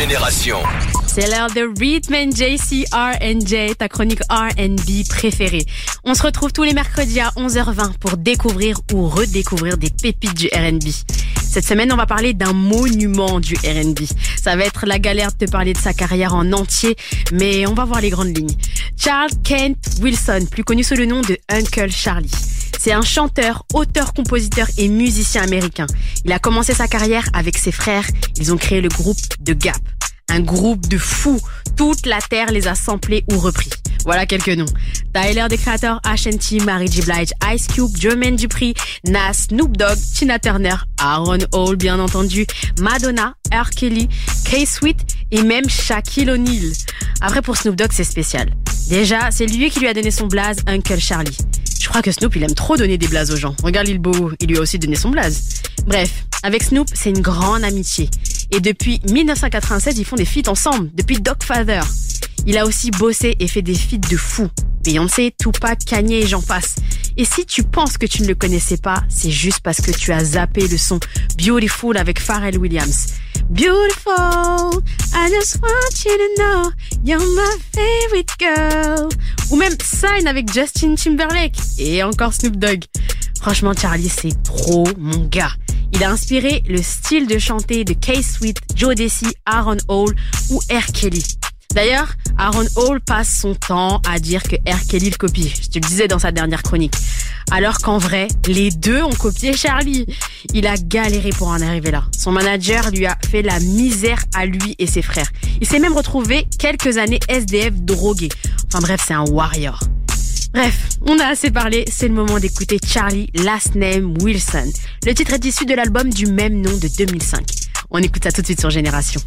Génération. C'est l'heure de Rhythm & JC R&J, ta chronique R&B préférée. On se retrouve tous les mercredis à 11h20 pour découvrir ou redécouvrir des pépites du R&B. Cette semaine, on va parler d'un monument du R&B. Ça va être la galère de te parler de sa carrière en entier, mais on va voir les grandes lignes. Charles Kent Wilson, plus connu sous le nom de Uncle Charlie. C'est un chanteur, auteur, compositeur et musicien américain. Il a commencé sa carrière avec ses frères. Ils ont créé le groupe The Gap. Un groupe de fous. Toute la terre les a samplés ou repris. Voilà quelques noms. Tyler, des créateurs Ashanti, Mary J. Blige, Ice Cube, Jermaine Dupri, Nas, Snoop Dogg, Tina Turner, Aaron Hall, bien entendu, Madonna, R. Kelly, K-Sweat et même Shaquille O'Neal. Après, pour Snoop Dogg, c'est spécial. Déjà, c'est lui qui lui a donné son blaze, Uncle Charlie. Je crois que Snoop, il aime trop donner des blazes aux gens. Regarde Lil Bo, il lui a aussi donné son blaze. Bref, avec Snoop, c'est une grande amitié. Et depuis 1996, ils font des feats ensemble, depuis Dogfather. Il a aussi bossé et fait des feats de fou. Beyoncé, Tupac, Kanye et j'en passe. Et si tu penses que tu ne le connaissais pas, c'est juste parce que tu as zappé le son Beautiful avec Pharrell Williams. Beautiful, I just want you to know you're my favorite girl. Ou même Sign avec Justin Timberlake et encore Snoop Dogg. Franchement, Charlie, c'est trop mon gars. Il a inspiré le style de chanter de K-Sweat, Joe Desi, Aaron Hall ou R. Kelly. D'ailleurs, Aaron Hall passe son temps à dire que R. Kelly le copie. Je te le disais dans sa dernière chronique. Alors qu'en vrai, les deux ont copié Charlie. Il a galéré pour en arriver là. Son manager lui a fait la misère à lui et ses frères. Il s'est même retrouvé quelques années SDF drogué. Enfin bref, c'est un warrior. Bref, on a assez parlé, c'est le moment d'écouter Charlie Last Name Wilson. Le titre est issu de l'album du même nom de 2005. On écoute ça tout de suite sur Génération.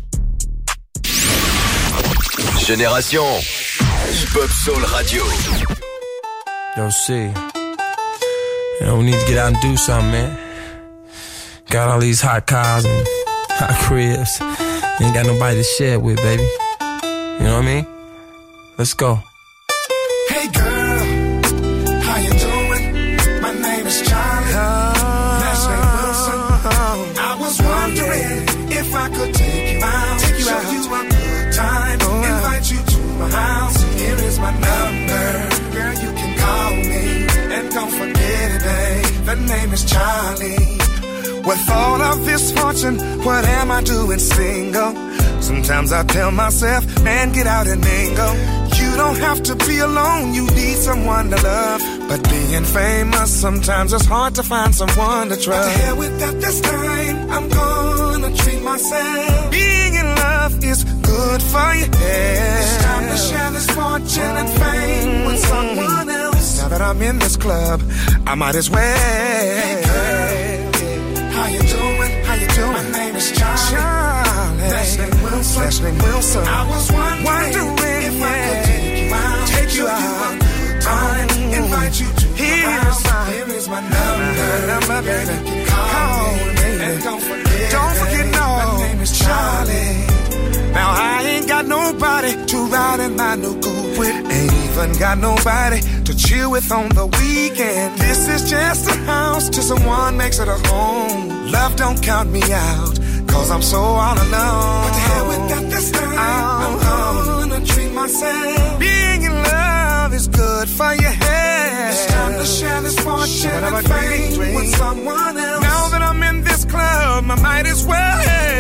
Génération Hip-Hop Soul Radio. Yo, see, we need to get out and do something, man. Got all these hot cars and hot cribs. Ain't got nobody to share it with, baby. You know what I mean? Let's go. Hey girl, how you doing? My name is Charlie. Last name Wilson. I was wondering if I could take you out, show you a good time, invite you to my house. Here is my number, girl, you can call me, and don't forget it, babe. The name is Charlie. With all of this fortune, what am I doing single? Sometimes I tell myself, man, get out and mingle. You don't have to be alone, you need someone to love. But being famous, sometimes it's hard to find someone to trust. But the hell with that this time, I'm gonna treat myself. Being in love is good for your head. It's time to share this fortune and fame with someone else. Now that I'm in this club, I might as well. Hey girl, how you doing? How you doing? My name is Charlie. Last name Wilson. Last name Wilson. I was wondering if I could take you out, time, invite you to my house. Here is my number, baby. Call me, and don't forget, no, my name is Charlie. Now I ain't got nobody to ride in my new coupe with. Ain't even got nobody to chill with on the weekend. This is just a house till someone makes it a home. Love don't count me out, cause I'm so all alone. What the hell with that this time? I'm gonna treat myself. Being in love is good for your head. It's time to share this fortune and fame with someone else. Now that I'm in this club, I might as well.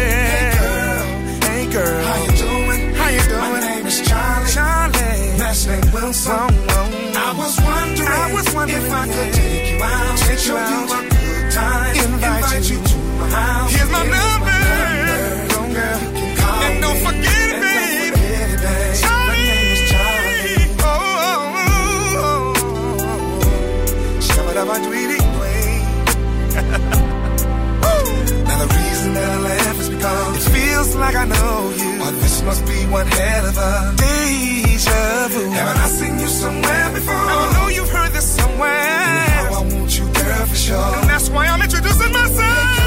Hey girl, how you doing? How you doing? My name is Charlie. Charlie, last name Wilson. I was wondering if I could take you out, show you a good time, invite you to my house. Here's my number. Girl, and don't forget it, babe. Charlie. My name is Charlie. Now the reason that I laugh is because it feels like I know you. Or this must be one hell of a deja vu. Haven't I seen you somewhere before? I know you've heard this somewhere. You know I want you, girl, for sure. And that's why I'm introducing myself.